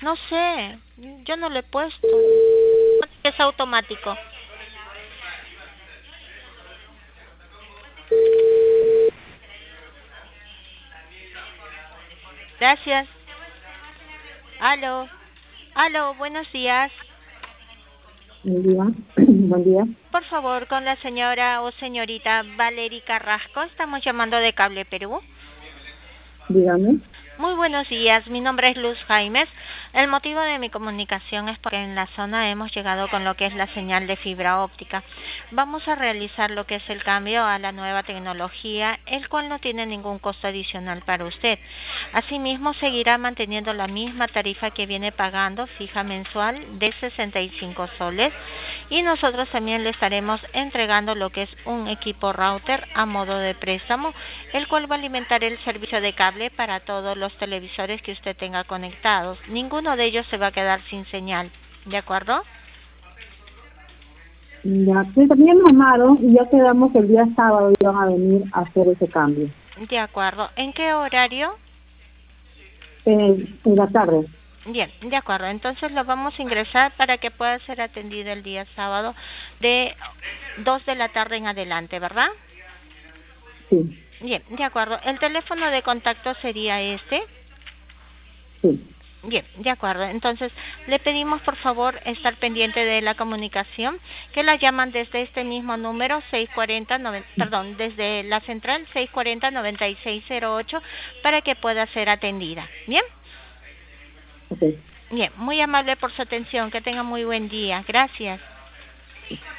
No sé, yo no lo he puesto. Es automático. Gracias. Aló. Aló, buenos días. Buen día, buen día, Por favor, con la señora o señorita Valery Carrasco. Estamos llamando de Cable Perú. dígame. Muy buenos días, mi nombre es Luz Jaimes. El motivo de mi comunicación es porque en la zona hemos llegado con lo que es la señal de fibra óptica. Vamos a realizar lo que es el cambio a la nueva tecnología, el cual no tiene ningún costo adicional para usted. Asimismo, seguirá manteniendo la misma tarifa que viene pagando fija mensual de 65 soles y nosotros también le estaremos entregando lo que es un equipo router a modo de préstamo, el cual va a alimentar el servicio de cable para todos los televisores que usted tenga conectados. Ninguno de ellos se va a quedar sin señal, ¿de acuerdo? Ya, sí, también hemos llamado y ya quedamos que el día sábado iban a venir a hacer ese cambio. De acuerdo. ¿En qué horario? En la tarde, Bien, de acuerdo. Entonces lo vamos a ingresar para que pueda ser atendido el día sábado de 2 de la tarde en adelante, ¿verdad? sí, Bien, de acuerdo. El teléfono de contacto sería este. sí. Bien, de acuerdo. Entonces, le pedimos por favor estar pendiente de la comunicación, que la llaman desde este mismo número 640, perdón, desde la central 640-9608 para que pueda ser atendida. Bien, Ok. bien, muy amable por su atención. Que tenga muy buen día. Gracias.